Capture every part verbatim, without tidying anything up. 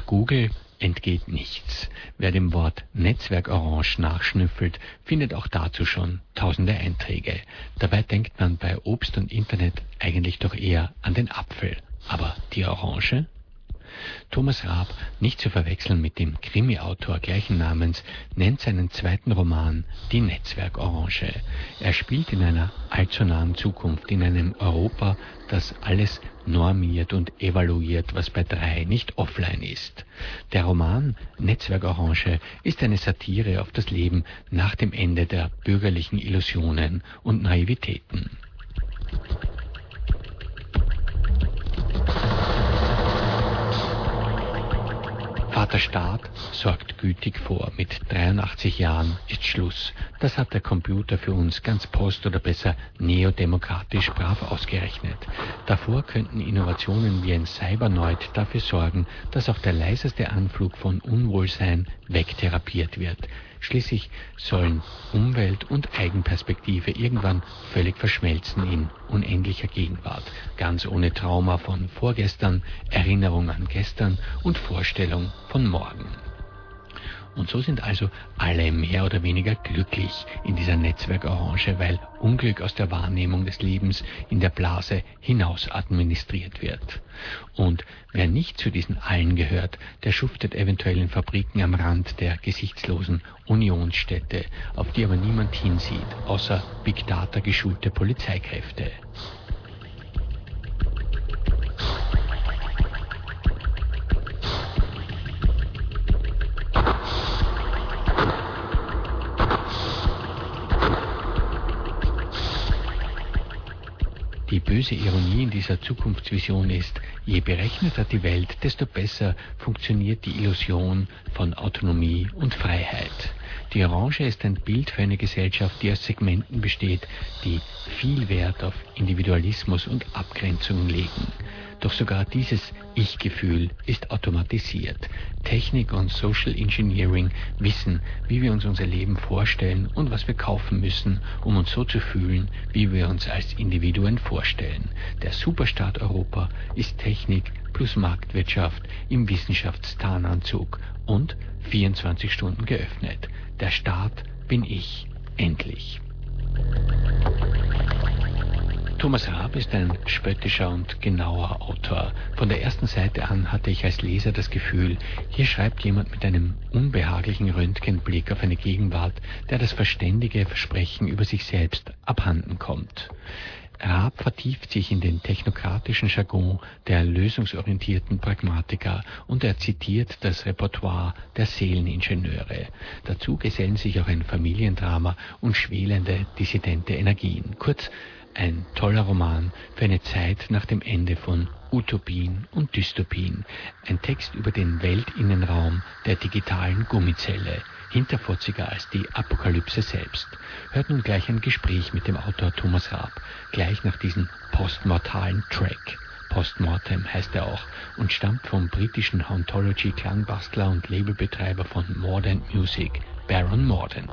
Google entgeht nichts. Wer dem Wort Netzwerk Orange nachschnüffelt, findet auch dazu schon tausende Einträge. Dabei denkt man bei Obst und Internet eigentlich doch eher an den Apfel. Aber die Orange? Thomas Raab, nicht zu verwechseln mit dem Krimi-Autor gleichen Namens, nennt seinen zweiten Roman Die Netzwerk-Orange. Er spielt in einer allzu nahen Zukunft, in einem Europa, das alles normiert und evaluiert, was bei drei nicht offline ist. Der Roman Netzwerk-Orange ist eine Satire auf das Leben nach dem Ende der bürgerlichen Illusionen und Naivitäten. Vater Staat sorgt gütig vor. Mit dreiundachtzig Jahren ist Schluss. Das hat der Computer für uns ganz post- oder besser neodemokratisch brav ausgerechnet. Davor könnten Innovationen wie ein Cybernoid dafür sorgen, dass auch der leiseste Anflug von Unwohlsein wegtherapiert wird. Schließlich sollen Umwelt und Eigenperspektive irgendwann völlig verschmelzen in unendlicher Gegenwart, ganz ohne Trauma von vorgestern, Erinnerung an gestern und Vorstellung von morgen. Und so sind also alle mehr oder weniger glücklich in dieser Netzwerk-Orange, weil Unglück aus der Wahrnehmung des Lebens in der Blase hinaus administriert wird. Und wer nicht zu diesen allen gehört, der schuftet eventuell in Fabriken am Rand der gesichtslosen Unionsstädte, auf die aber niemand hinsieht, außer Big Data geschulte Polizeikräfte. Die böse Ironie in dieser Zukunftsvision ist, je berechneter die Welt, desto besser funktioniert die Illusion von Autonomie und Freiheit. Die Orange ist ein Bild für eine Gesellschaft, die aus Segmenten besteht, die viel Wert auf Individualismus und Abgrenzung legen. Doch sogar dieses Ich-Gefühl ist automatisiert. Technik und Social Engineering wissen, wie wir uns unser Leben vorstellen und was wir kaufen müssen, um uns so zu fühlen, wie wir uns als Individuen vorstellen. Der Superstaat Europa ist Technik plus Marktwirtschaft im Wissenschaftstarnanzug und vierundzwanzig Stunden geöffnet. Der Staat bin ich, endlich. Thomas Raab ist ein spöttischer und genauer Autor. Von der ersten Seite an hatte ich als Leser das Gefühl, hier schreibt jemand mit einem unbehaglichen Röntgenblick auf eine Gegenwart, der das verständige Versprechen über sich selbst abhanden kommt. Raab vertieft sich in den technokratischen Jargon der lösungsorientierten Pragmatiker und er zitiert das Repertoire der Seeleningenieure. Dazu gesellen sich auch ein Familiendrama und schwelende, dissidente Energien. Kurz, ein toller Roman für eine Zeit nach dem Ende von Utopien und Dystopien. Ein Text über den Weltinnenraum der digitalen Gummizelle. Hinterfotziger als die Apokalypse selbst. Hört nun gleich ein Gespräch mit dem Autor Thomas Raab, gleich nach diesem postmortalen Track. Postmortem heißt er auch und stammt vom britischen Hauntology-Klangbastler und Labelbetreiber von Mordant Music, Baron Mordant.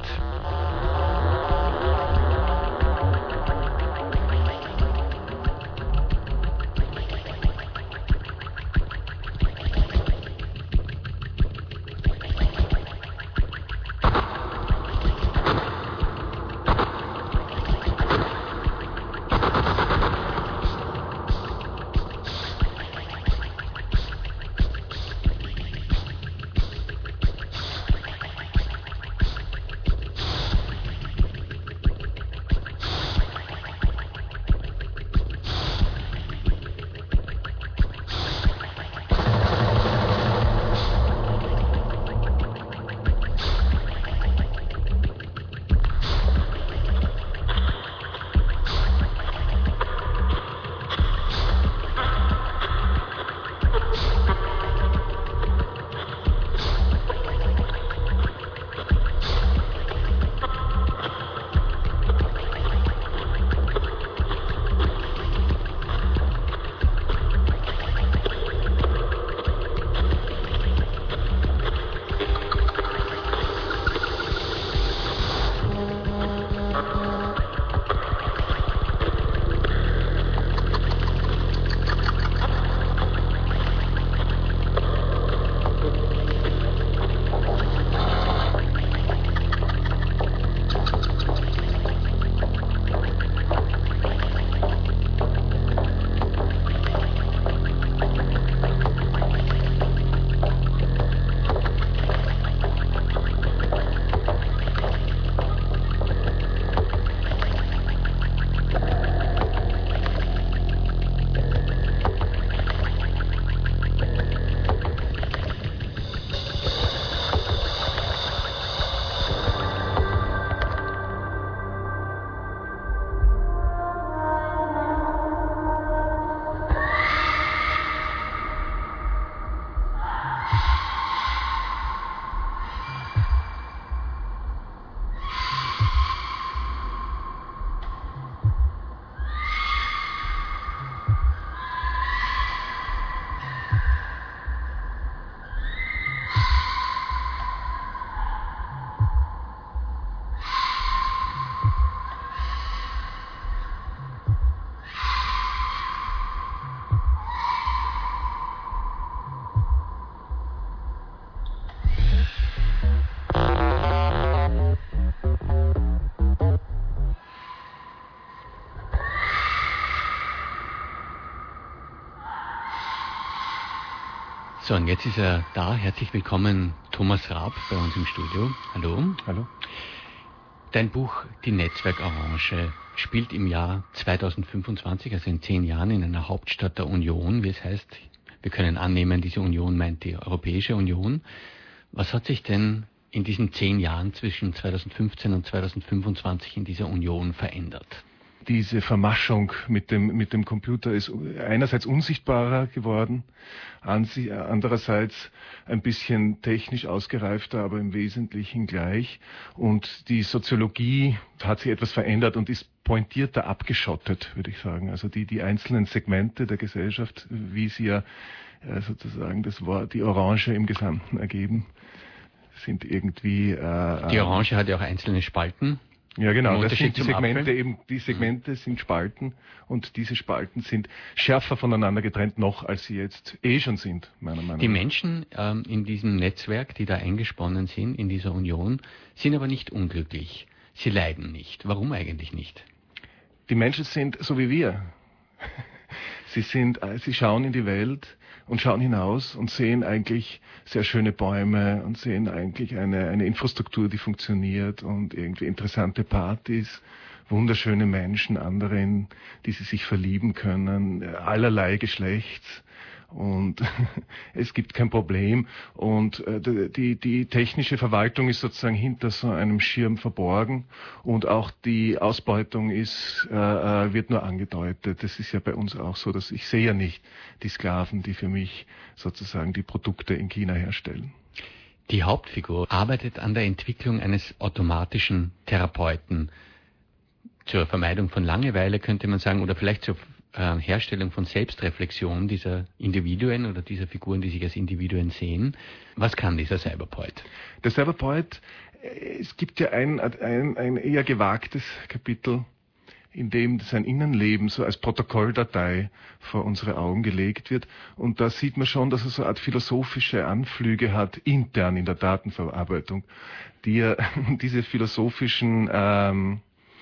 So, und jetzt ist er da. Herzlich willkommen, Thomas Raab, bei uns im Studio. Hallo. Hallo. Dein Buch Die Netzwerkorange spielt im Jahr zweitausendfünfundzwanzig, also in zehn Jahren, in einer Hauptstadt der Union. Wie es heißt, wir können annehmen, diese Union meint die Europäische Union. Was hat sich denn in diesen zehn Jahren zwischen zweitausendfünfzehn und zweitausendfünfundzwanzig in dieser Union verändert? Diese Vermaschung mit dem, mit dem Computer ist einerseits unsichtbarer geworden, andererseits ein bisschen technisch ausgereifter, aber im Wesentlichen gleich. Und die Soziologie hat sich etwas verändert und ist pointierter abgeschottet, würde ich sagen. Also die, die einzelnen Segmente der Gesellschaft, wie sie ja sozusagen das Wort, die Orange im Gesamten ergeben, sind irgendwie... Äh, die Orange hat ja auch einzelne Spalten. Ja, genau, das sind die Segmente eben, die Segmente sind Spalten und diese Spalten sind schärfer voneinander getrennt noch, als sie jetzt eh schon sind, meiner Meinung nach. Die Menschen ähm, in diesem Netzwerk, die da eingesponnen sind, in dieser Union, sind aber nicht unglücklich. Sie leiden nicht. Warum eigentlich nicht? Die Menschen sind so wie wir. Sie sind, sie schauen in die Welt und schauen hinaus und sehen eigentlich sehr schöne Bäume und sehen eigentlich eine, eine Infrastruktur, die funktioniert und irgendwie interessante Partys, wunderschöne Menschen, andere, in die sie sich verlieben können, allerlei Geschlechts. Und es gibt kein Problem und die, die technische Verwaltung ist sozusagen hinter so einem Schirm verborgen und auch die Ausbeutung ist, äh, wird nur angedeutet. Das ist ja bei uns auch so, dass ich sehe ja nicht die Sklaven, die für mich sozusagen die Produkte in China herstellen. Die Hauptfigur arbeitet an der Entwicklung eines automatischen Therapeuten. Zur Vermeidung von Langeweile könnte man sagen, oder vielleicht zur Herstellung von Selbstreflexion dieser Individuen oder dieser Figuren, die sich als Individuen sehen. Was kann dieser Cyberpoet? Der Cyberpoet, es gibt ja ein, ein, ein eher gewagtes Kapitel, in dem sein Innenleben so als Protokolldatei vor unsere Augen gelegt wird. Und da sieht man schon, dass er so eine Art philosophische Anflüge hat, intern in der Datenverarbeitung, die er, diese philosophischen ähm,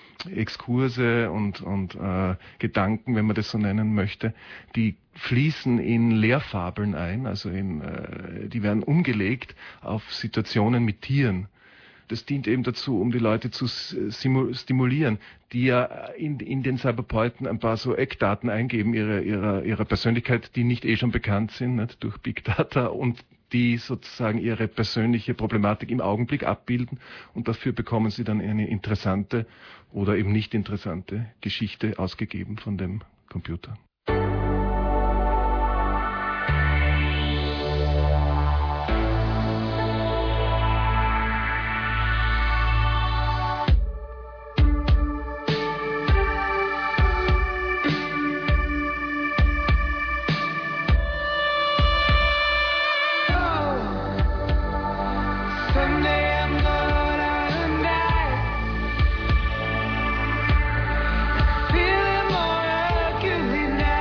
Exkurse und, und äh, Gedanken, wenn man das so nennen möchte, die fließen in Lehrfabeln ein, also in, äh, die werden umgelegt auf Situationen mit Tieren. Das dient eben dazu, um die Leute zu stimulieren, die ja in, in den Cyberpoeten ein paar so Eckdaten eingeben ihrer, ihrer, ihrer Persönlichkeit, die nicht eh schon bekannt sind, nicht, durch Big Data und die sozusagen ihre persönliche Problematik im Augenblick abbilden und dafür bekommen sie dann eine interessante oder eben nicht interessante Geschichte ausgegeben von dem Computer. Feeling more Hercules now.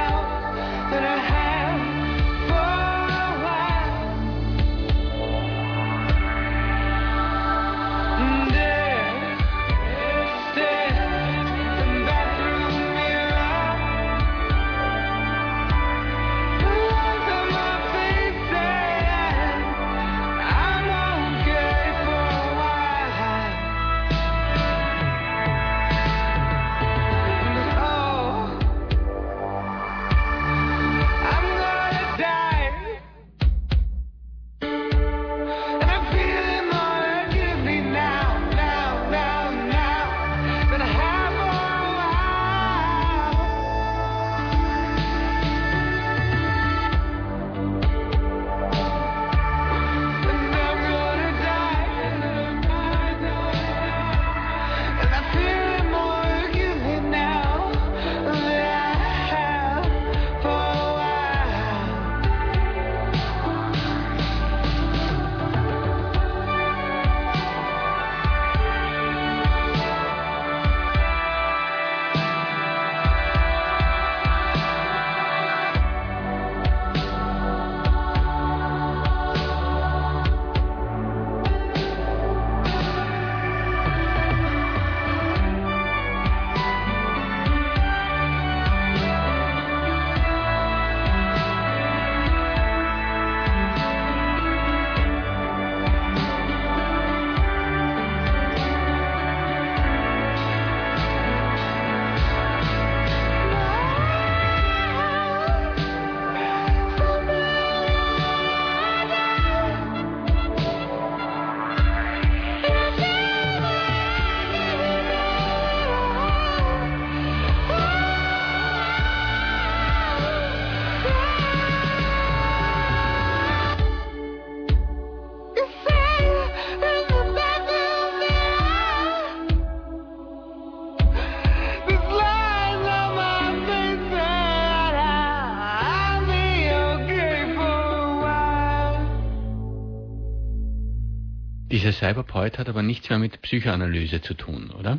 Dieser Cyberpoet hat aber nichts mehr mit Psychoanalyse zu tun, oder?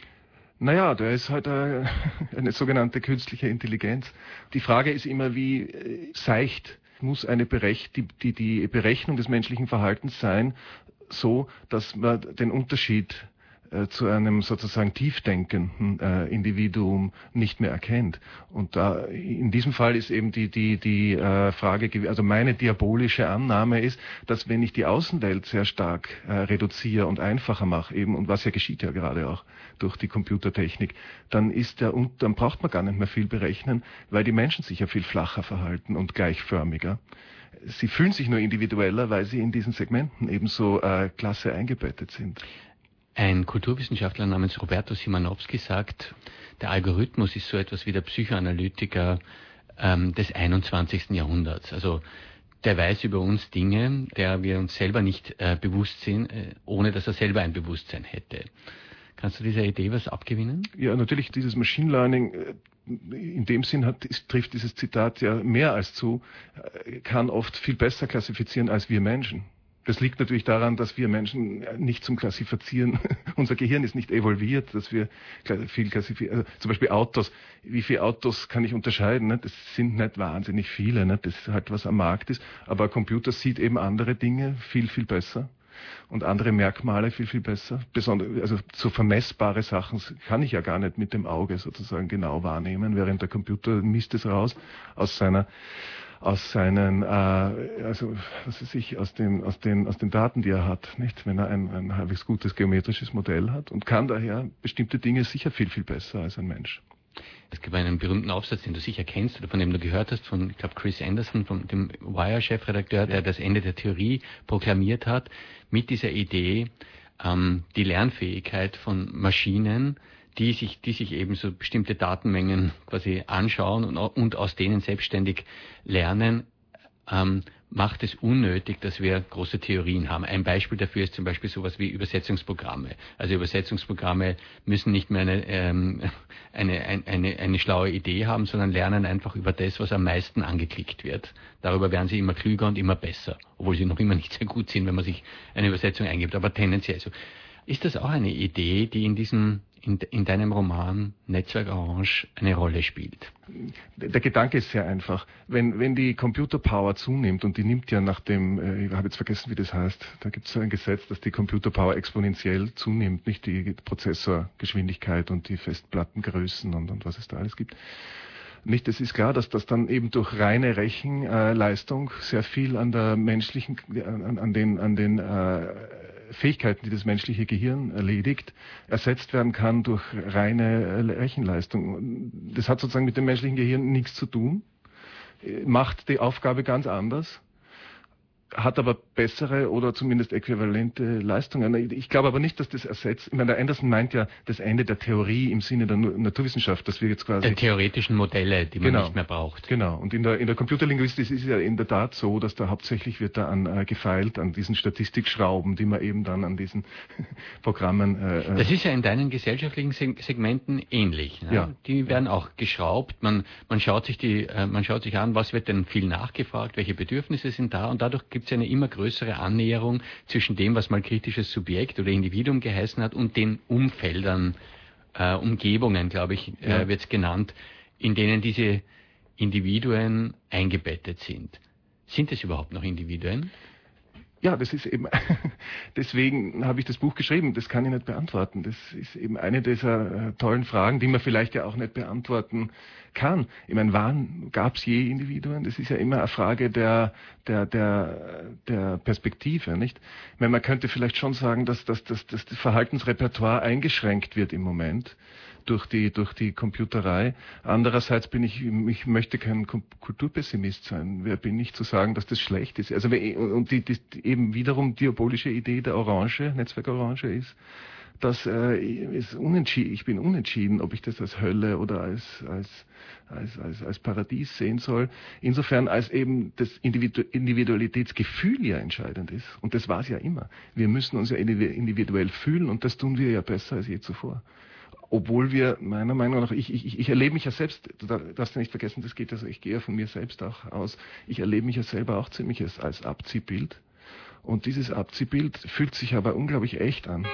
Naja, der ist halt eine, eine sogenannte künstliche Intelligenz. Die Frage ist immer, wie seicht muss eine Berech die, die, die Berechnung des menschlichen Verhaltens sein, so dass man den Unterschied äh, zu einem sozusagen tiefdenkenden äh, Individuum nicht mehr erkennt. Und da in diesem Fall ist eben die die die äh, Frage, also meine diabolische Annahme ist, dass wenn ich die Außenwelt sehr stark äh, reduziere und einfacher mache, eben, und was ja geschieht ja gerade auch durch die Computertechnik, dann ist der und dann braucht man gar nicht mehr viel berechnen, weil die Menschen sich ja viel flacher verhalten und gleichförmiger. Sie fühlen sich nur individueller, weil sie in diesen Segmenten ebenso äh, klasse eingebettet sind. Ein Kulturwissenschaftler namens Roberto Simanowski sagt, der Algorithmus ist so etwas wie der Psychoanalytiker ähm, des einundzwanzigsten Jahrhunderts. Also der weiß über uns Dinge, der wir uns selber nicht äh, bewusst sind, äh, ohne dass er selber ein Bewusstsein hätte. Kannst du dieser Idee was abgewinnen? Ja, natürlich, dieses Machine Learning, in dem Sinn hat, ist, trifft dieses Zitat ja mehr als zu, kann oft viel besser klassifizieren als wir Menschen. Das liegt natürlich daran, dass wir Menschen nicht zum Klassifizieren, unser Gehirn ist nicht evolviert, dass wir viel klassifizieren. Also zum Beispiel Autos, wie viele Autos kann ich unterscheiden? Ne? Das sind nicht wahnsinnig viele, ne? Das ist halt was am Markt ist, aber ein Computer sieht eben andere Dinge viel, viel besser. Und andere Merkmale viel, viel besser. Besonders, also so vermessbare Sachen kann ich ja gar nicht mit dem Auge sozusagen genau wahrnehmen, während der Computer misst es raus aus seiner, aus seinen, äh, also was weiß ich, aus den, aus den, aus den Daten, die er hat, nicht? Wenn er ein, ein halbwegs gutes geometrisches Modell hat und kann daher bestimmte Dinge sicher viel, viel besser als ein Mensch. Es gibt einen berühmten Aufsatz, den du sicher kennst oder von dem du gehört hast, von, ich glaube, Chris Anderson, von dem Wire-Chefredakteur, der das Ende der Theorie proklamiert hat, mit dieser Idee, ähm, die Lernfähigkeit von Maschinen, die sich, die sich eben so bestimmte Datenmengen quasi anschauen und, und aus denen selbstständig lernen, ähm, macht es unnötig, dass wir große Theorien haben. Ein Beispiel dafür ist zum Beispiel sowas wie Übersetzungsprogramme. Also Übersetzungsprogramme müssen nicht mehr eine, ähm, eine, eine, eine, eine schlaue Idee haben, sondern lernen einfach über das, was am meisten angeklickt wird. Darüber werden sie immer klüger und immer besser, obwohl sie noch immer nicht sehr gut sind, wenn man sich eine Übersetzung eingibt, aber tendenziell so. Ist das auch eine Idee, die in diesem in, in deinem Roman Netzwerk Orange eine Rolle spielt? Der Gedanke ist sehr einfach. Wenn, wenn die Computerpower zunimmt, und die nimmt ja nach dem, äh, ich habe jetzt vergessen, wie das heißt, da gibt es so ein Gesetz, dass die Computerpower exponentiell zunimmt, nicht die Prozessorgeschwindigkeit und die Festplattengrößen und, und was es da alles gibt. Nicht, es ist klar, dass das dann eben durch reine Rechenleistung sehr viel an der menschlichen, an, an den, an den äh, Fähigkeiten, die das menschliche Gehirn erledigt, ersetzt werden kann durch reine Rechenleistung. Das hat sozusagen mit dem menschlichen Gehirn nichts zu tun, macht die Aufgabe ganz anders, hat aber bessere oder zumindest äquivalente Leistungen. Ich glaube aber nicht, dass das ersetzt. Ich meine, der Anderson meint ja das Ende der Theorie im Sinne der Naturwissenschaft, dass wir jetzt quasi... Der theoretischen Modelle, die man genau, nicht mehr braucht. Genau. Und in der, in der Computerlinguistik ist es ja in der Tat so, dass da hauptsächlich wird da an, äh, gefeilt an diesen Statistikschrauben, die man eben dann an diesen Programmen... Äh, das ist ja in deinen gesellschaftlichen Segmenten ähnlich. Ne? Ja. Die werden auch geschraubt. Man, man schaut sich die, äh, man schaut sich an, was wird denn viel nachgefragt, welche Bedürfnisse sind da, und dadurch gibt es eine immer größere Annäherung zwischen dem, was mal kritisches Subjekt oder Individuum geheißen hat, und den Umfeldern, äh, Umgebungen, glaube ich, äh, ja. wird es genannt, in denen diese Individuen eingebettet sind. Sind es überhaupt noch Individuen? Ja, das ist eben, deswegen habe ich das Buch geschrieben, das kann ich nicht beantworten. Das ist eben eine dieser äh, tollen Fragen, die man vielleicht ja auch nicht beantworten kann. Ich meine, wann gab es je Individuen? Das ist ja immer eine Frage der, der, der, der Perspektive, nicht? Ich meine, man könnte vielleicht schon sagen, dass, dass, dass, dass das Verhaltensrepertoire eingeschränkt wird im Moment durch die, durch die Computerei. Andererseits bin ich, ich möchte kein Kulturpessimist sein. Wer bin ich zu sagen, dass das schlecht ist? Also, und die, die eben wiederum diabolische Idee der Orange, Netzwerk Orange ist, dass äh, ist unentschieden, ich bin unentschieden, ob ich das als Hölle oder als, als, als, als, als Paradies sehen soll. Insofern, als eben das Individu- Individualitätsgefühl ja entscheidend ist. Und das war es ja immer. Wir müssen uns ja individuell fühlen, und das tun wir ja besser als je zuvor. Obwohl wir, meiner Meinung nach, ich, ich, ich erlebe mich ja selbst, du darfst ja nicht vergessen, das geht also, ich gehe ja von mir selbst auch aus, ich erlebe mich ja selber auch ziemlich als, als Abziehbild. Und dieses Abziehbild fühlt sich aber unglaublich echt an.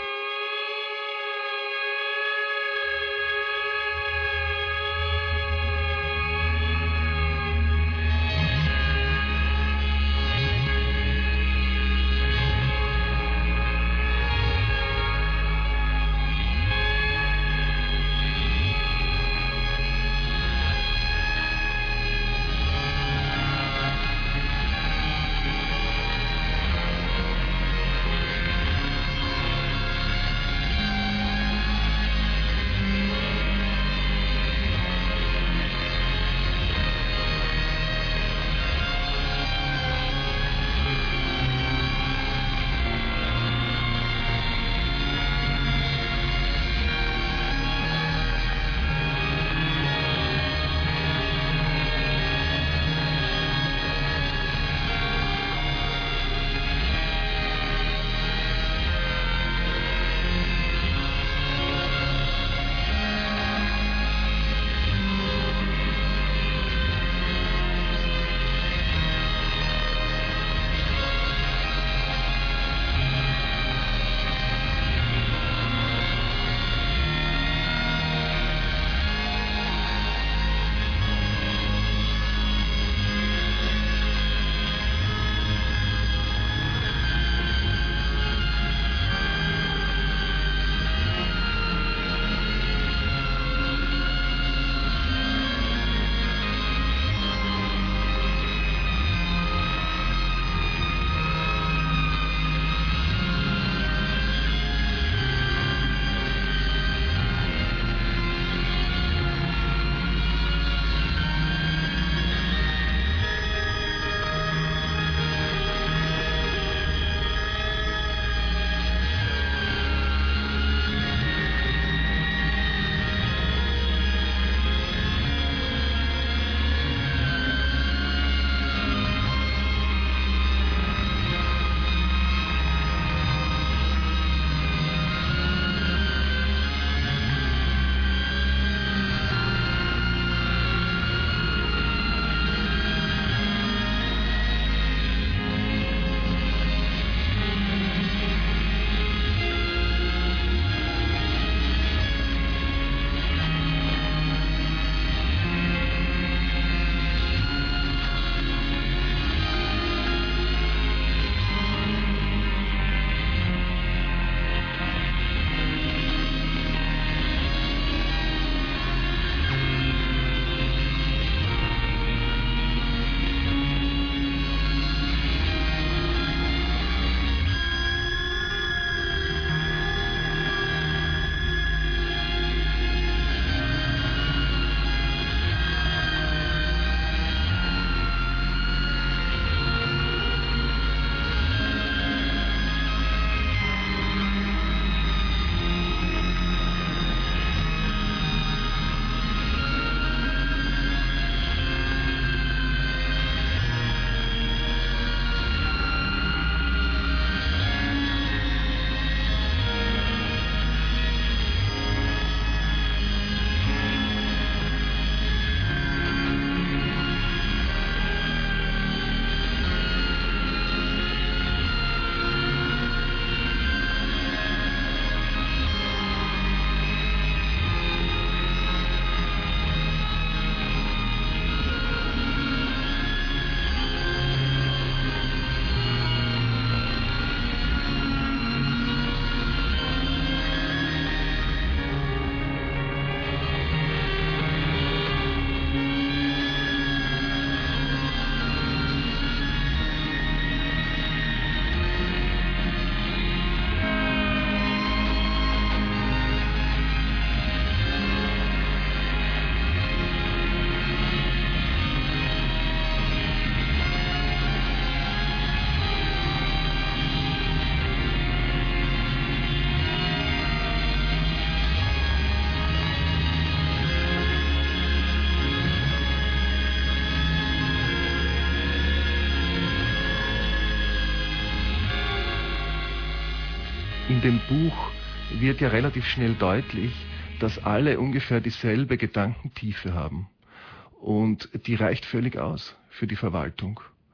In dem Buch wird ja relativ schnell deutlich, dass alle ungefähr dieselbe Gedankentiefe haben. Und die reicht völlig aus für die Verwaltung.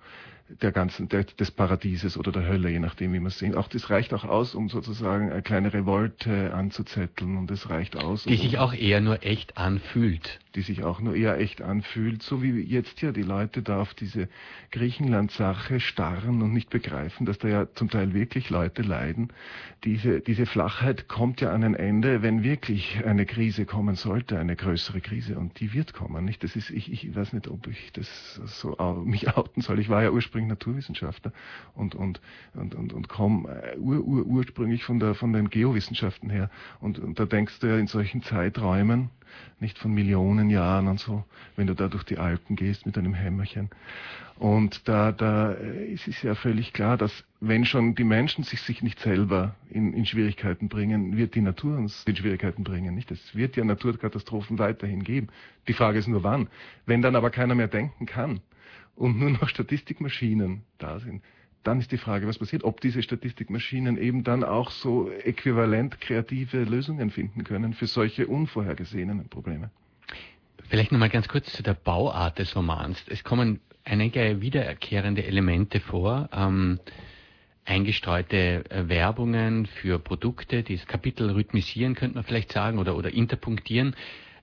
der ganzen, der, des Paradieses oder der Hölle, je nachdem, wie man es sehen. Auch das reicht auch aus, um sozusagen eine kleine Revolte anzuzetteln, und es reicht aus. Die um, sich auch eher nur echt anfühlt. Die sich auch nur eher echt anfühlt, so wie jetzt ja die Leute da auf diese Griechenland-Sache starren und nicht begreifen, dass da ja zum Teil wirklich Leute leiden. Diese, diese Flachheit kommt ja an ein Ende, wenn wirklich eine Krise kommen sollte, eine größere Krise, und die wird kommen, nicht? Das ist, ich, ich weiß nicht, ob ich das so mich outen soll. Ich war ja ursprünglich Naturwissenschaftler und und und und, und komme ur, ur, ursprünglich von der von den Geowissenschaften her, und, und da denkst du ja in solchen Zeiträumen, nicht von Millionen Jahren und so, wenn du da durch die Alpen gehst mit einem Hämmerchen. Und da, da ist es ja völlig klar, dass wenn schon die Menschen sich, sich nicht selber in, in Schwierigkeiten bringen, wird die Natur uns in Schwierigkeiten bringen. Nicht? Es wird ja Naturkatastrophen weiterhin geben. Die Frage ist nur wann. Wenn dann aber keiner mehr denken kann und nur noch Statistikmaschinen da sind, dann ist die Frage, was passiert, ob diese Statistikmaschinen eben dann auch so äquivalent kreative Lösungen finden können für solche unvorhergesehenen Probleme. Vielleicht nochmal ganz kurz zu der Bauart des Romans. Es kommen einige wiederkehrende Elemente vor, ähm, eingestreute Werbungen für Produkte, die das Kapitel rhythmisieren, könnte man vielleicht sagen, oder, oder interpunktieren.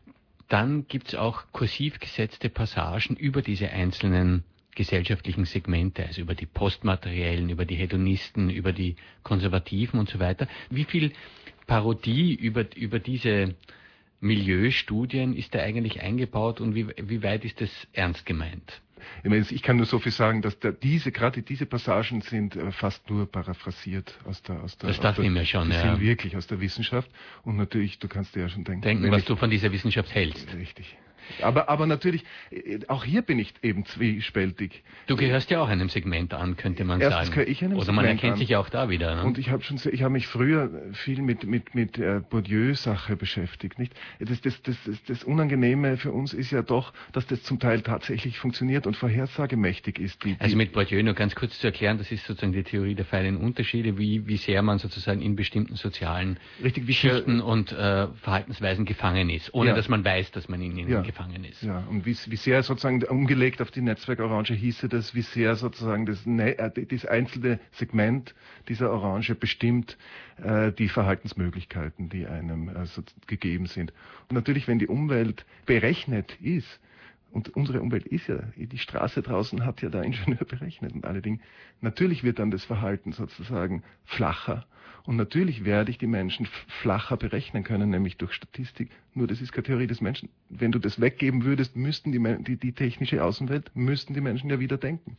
Dann gibt es auch kursiv gesetzte Passagen über diese einzelnen gesellschaftlichen Segmente, also über die Postmateriellen, über die Hedonisten, über die Konservativen und so weiter. Wie viel Parodie über, über diese Milieustudien ist da eigentlich eingebaut, und wie, wie weit ist das ernst gemeint? Ich meine, ich kann nur so viel sagen, dass da diese, gerade diese Passagen sind äh, fast nur paraphrasiert aus der, aus der, das aus darf der, ich mir schon, die ja. sind wirklich aus der Wissenschaft, und natürlich, du kannst dir ja schon denken, denken, was ich, du von dieser Wissenschaft hältst. Richtig. Aber, aber natürlich, auch hier bin ich eben zwiespältig. Du gehörst ja auch einem Segment an, könnte man Erstens sagen. gehöre ich einem Oder man Segment erkennt an. sich ja auch da wieder. Ne? Und ich habe schon, ich habe mich früher viel mit mit mit äh, Bourdieu-Sache beschäftigt, nicht? Das, das, das, das, das Unangenehme für uns ist ja doch, dass das zum Teil tatsächlich funktioniert und vorhersagemächtig ist. Die, die also mit Bourdieu nur ganz kurz zu erklären, das ist sozusagen die Theorie der feinen Unterschiede, wie wie sehr man sozusagen in bestimmten sozialen richtig, wie Schichten und äh, Verhaltensweisen gefangen ist, ohne ja. dass man weiß, dass man in ihnen ja. gefangen ist. Ja. Und wie, wie sehr sozusagen umgelegt auf die Netzwerkorange hieße das, wie sehr sozusagen das, das einzelne Segment dieser Orange bestimmt äh, die Verhaltensmöglichkeiten, die einem äh, so gegeben sind. Und natürlich, wenn die Umwelt berechnet ist, und unsere Umwelt ist ja, die Straße draußen hat ja der Ingenieur berechnet und alle Dinge, natürlich wird dann das Verhalten sozusagen flacher. Und natürlich werde ich die Menschen flacher berechnen können, nämlich durch Statistik. Nur das ist keine Theorie des Menschen. Wenn du das weggeben würdest, müssten die, die, die technische Außenwelt, müssten die Menschen ja wieder denken.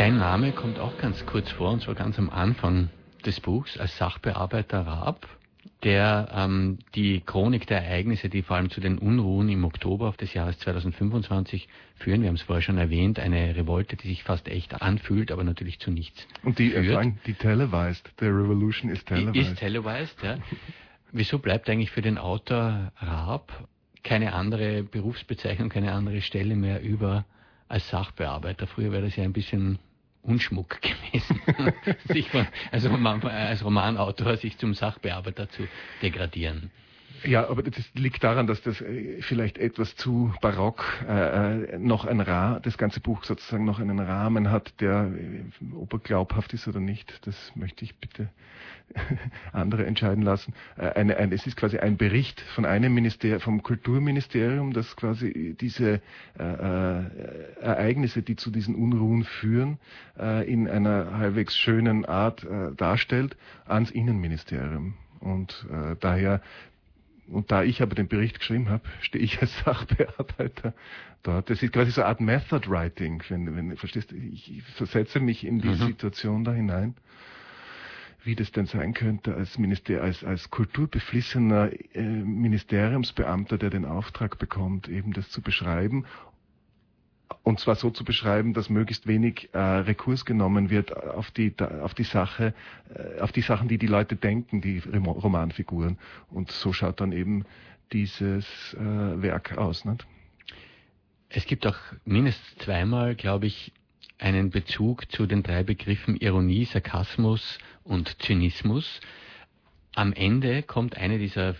Dein Name kommt auch ganz kurz vor, und zwar ganz am Anfang des Buchs, als Sachbearbeiter Raab, der ähm, die Chronik der Ereignisse, die vor allem zu den Unruhen im Oktober des Jahres zweitausendfünfundzwanzig führen, wir haben es vorher schon erwähnt, eine Revolte, die sich fast echt anfühlt, aber natürlich zu nichts Und die, führt. Äh, die televised, the revolution is televised. Die ist televised, ja. Wieso bleibt eigentlich für den Autor Raab keine andere Berufsbezeichnung, keine andere Stelle mehr über als Sachbearbeiter? Früher wäre das ja ein bisschen Unschmuck gewesen, sich von, also als Romanautor sich zum Sachbearbeiter zu degradieren. Ja, aber das liegt daran, dass das vielleicht etwas zu barock äh, noch ein Rahmen, das ganze Buch sozusagen noch einen Rahmen hat, der, ob er glaubhaft ist oder nicht, das möchte ich bitte andere entscheiden lassen. Äh, eine, ein, es ist quasi ein Bericht von einem Ministerium, vom Kulturministerium, das quasi diese äh, äh, Ereignisse, die zu diesen Unruhen führen, äh, in einer halbwegs schönen Art äh, darstellt, ans Innenministerium. Und äh, daher Und da ich aber den Bericht geschrieben habe, stehe ich als Sachbearbeiter dort. Das ist quasi so eine Art Method Writing, wenn, wenn verstehst du, ich versetze mich in die mhm. Situation da hinein, wie das denn sein könnte als Minister, als, als kulturbeflissener äh, Ministeriumsbeamter, der den Auftrag bekommt, eben das zu beschreiben. Und zwar so zu beschreiben, dass möglichst wenig äh, Rekurs genommen wird auf die auf die Sache, äh, auf die Sachen, die die Leute denken, die Romanfiguren. Und so schaut dann eben dieses äh, Werk aus. Nicht? Es gibt auch mindestens zweimal, glaube ich, einen Bezug zu den drei Begriffen Ironie, Sarkasmus und Zynismus. Am Ende kommt eine dieser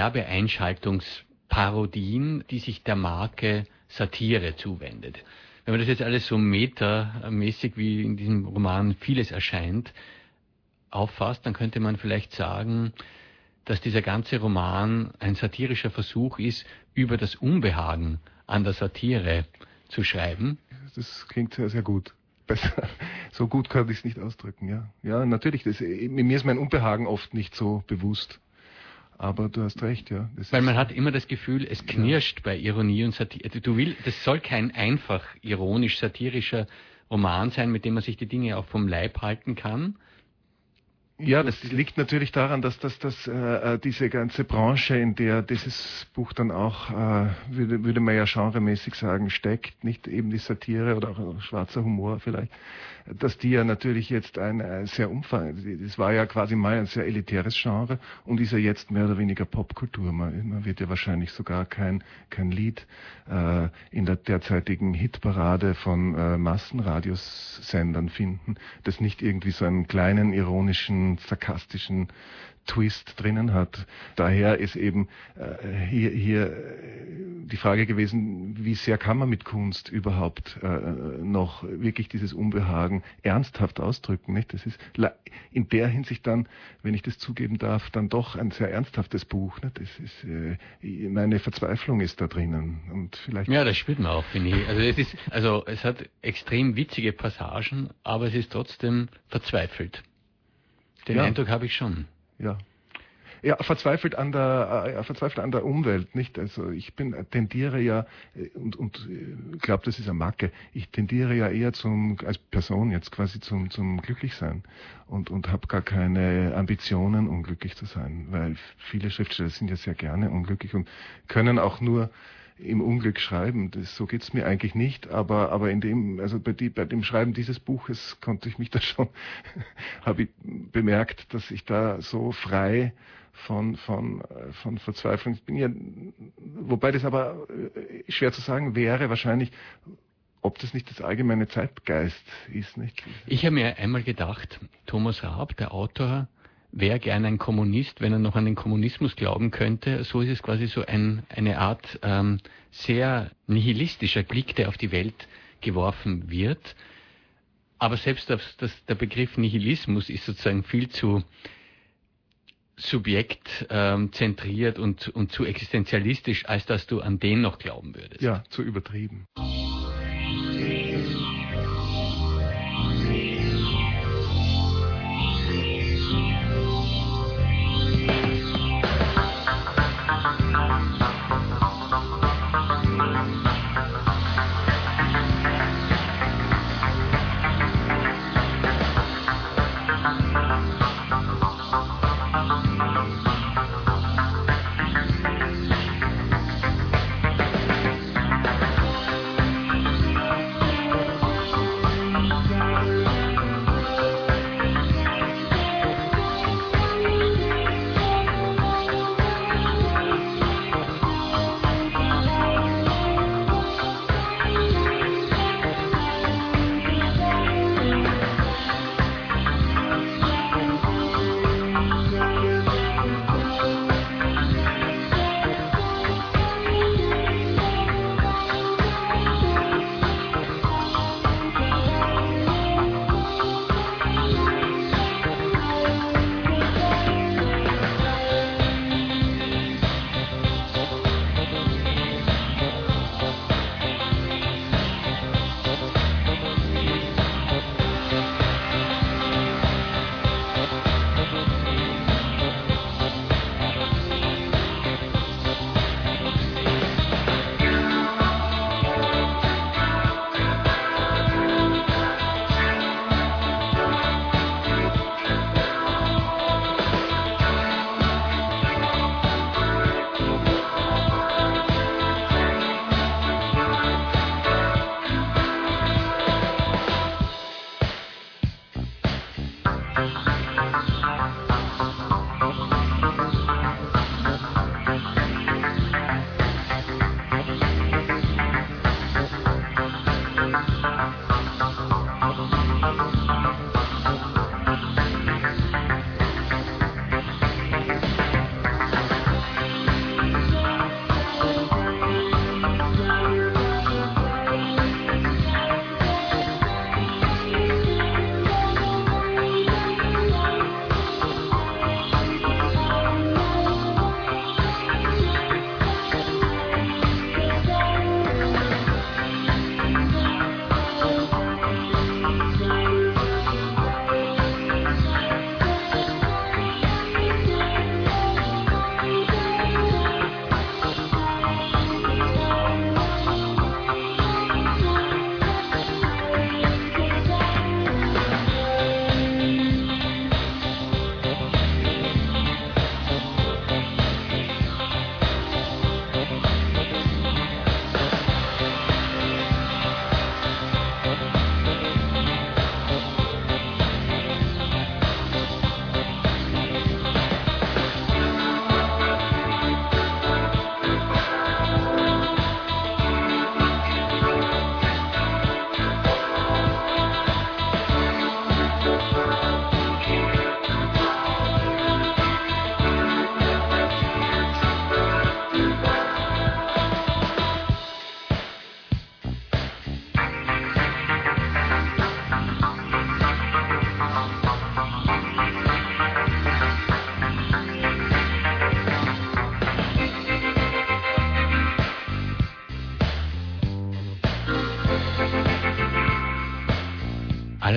Werbeeinschaltungsparodien, die sich der Marke Satire zuwendet. Wenn man das jetzt alles so metamäßig, wie in diesem Roman vieles erscheint, auffasst, dann könnte man vielleicht sagen, dass dieser ganze Roman ein satirischer Versuch ist, über das Unbehagen an der Satire zu schreiben. Das klingt sehr, sehr gut. Besser. So gut könnte ich es nicht ausdrücken, ja. Ja, natürlich. Das, mir ist mein Unbehagen oft nicht so bewusst. Aber du hast recht, ja. Das Weil man hat immer das Gefühl, es knirscht ja. bei Ironie und Satire. Du will, das soll kein einfach ironisch-satirischer Roman sein, mit dem man sich die Dinge auch vom Leib halten kann. Ja, das liegt natürlich daran, dass das, das, äh, diese ganze Branche, in der dieses Buch dann auch, äh, würde, würde man ja genremäßig sagen, steckt, nicht eben die Satire oder auch schwarzer Humor vielleicht, dass die ja natürlich jetzt ein, ein sehr umfangreich, das war ja quasi mal ein sehr elitäres Genre und ist ja jetzt mehr oder weniger Popkultur. Man, man wird ja wahrscheinlich sogar kein, kein Lied äh, in der derzeitigen Hitparade von äh, Massenradiosendern finden, das nicht irgendwie so einen kleinen ironischen sarkastischen Twist drinnen hat. Daher ist eben äh, hier, hier die Frage gewesen, wie sehr kann man mit Kunst überhaupt äh, noch wirklich dieses Unbehagen ernsthaft ausdrücken, nicht? Das ist in der Hinsicht dann, wenn ich das zugeben darf, dann doch ein sehr ernsthaftes Buch, nicht? Das ist, äh, meine Verzweiflung ist da drinnen und vielleicht. Ja, das spürt man auch, finde ich. Also es ist, also es hat extrem witzige Passagen, aber es ist trotzdem verzweifelt. Den ja. Eindruck habe ich schon. Ja. Ja, verzweifelt an der, äh, verzweifelt an der Umwelt, nicht? Also ich bin, tendiere ja, und, und glaube, das ist eine Macke, ich tendiere ja eher zum, als Person jetzt quasi zum, zum Glücklichsein und, und habe gar keine Ambitionen, unglücklich zu sein, weil viele Schriftsteller sind ja sehr gerne unglücklich und können auch nur im Unglück schreiben. Das, so geht's mir eigentlich nicht, aber aber in dem, also bei, die, bei dem Schreiben dieses Buches konnte ich mich da schon, habe ich bemerkt, dass ich da so frei von von von Verzweiflung bin. Ja, wobei das aber schwer zu sagen wäre, wahrscheinlich, ob das nicht das allgemeine Zeitgeist ist, nicht? Ich habe mir einmal gedacht, Thomas Raab, der Autor, wäre gern ein Kommunist, wenn er noch an den Kommunismus glauben könnte. So ist es quasi so ein, eine Art ähm, sehr nihilistischer Blick, der auf die Welt geworfen wird. Aber selbst das, das, der Begriff Nihilismus ist sozusagen viel zu subjektzentriert ähm, und, und zu existenzialistisch, als dass du an den noch glauben würdest. Ja, zu übertrieben.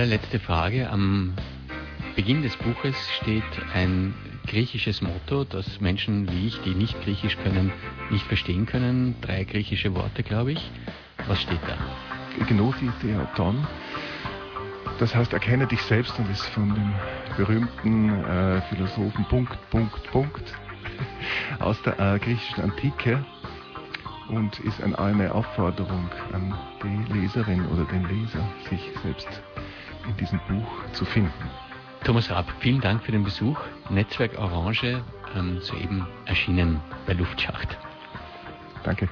allerletzte Frage. Am Beginn des Buches steht ein griechisches Motto, das Menschen wie ich, die nicht Griechisch können, nicht verstehen können. Drei griechische Worte, glaube ich. Was steht da? Gnoti Theoton. Das heißt, erkenne dich selbst, und ist von dem berühmten äh, Philosophen Punkt, Punkt, Punkt aus der äh, griechischen Antike und ist ein, eine Aufforderung an die Leserin oder den Leser, sich selbst in diesem Buch zu finden. Thomas Raab, vielen Dank für den Besuch. Netzwerk Orange, ähm, soeben erschienen bei Luftschacht. Danke.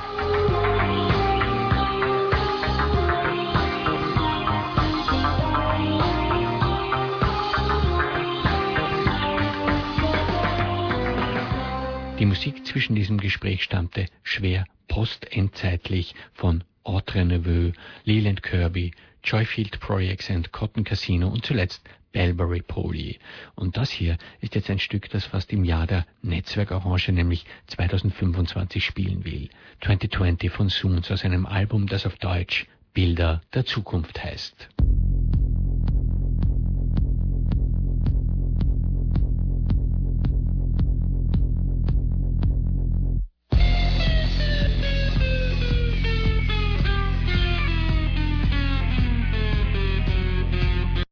Die Musik zwischen diesem Gespräch stammte schwer postendzeitlich von Audrey Neveu, Leland Kirby, Joyfield Projects and Cotton Casino und zuletzt Bellberry Poli. Und das hier ist jetzt ein Stück, das fast im Jahr der Netzwerk Orange, nämlich zweitausendfünfundzwanzig, spielen will. zwanzig zwanzig von Soons aus einem Album, das auf Deutsch Bilder der Zukunft heißt.